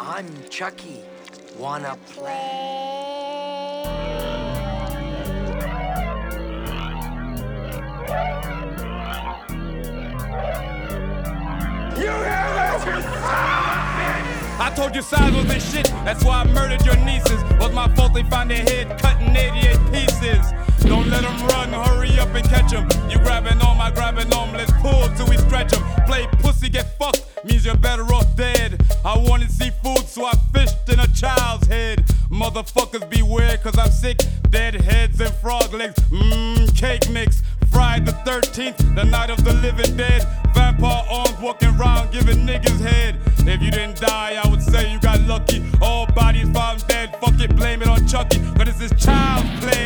I'm Chucky. Wanna play? You hear this, you son of a bitch? I told you size wasn't shit, that's why I murdered your nieces. Was my fault they found their head cut in 88 pieces. Don't let them run, hurry up and catch them. You grabbing on, I grabbing on, let's pull till we stretch them. Play pussy, get fucked, means you're better off dead. I wanted seafood, so I fished in a child's head. Motherfuckers beware, cause I'm sick. Dead heads and frog legs, cake mix. Friday the 13th, the night of the living dead. Vampire arms walking around giving niggas head. If you didn't die, I would say you got lucky. All bodies found dead, fuck it, blame it on Chucky. Cause this is child's play.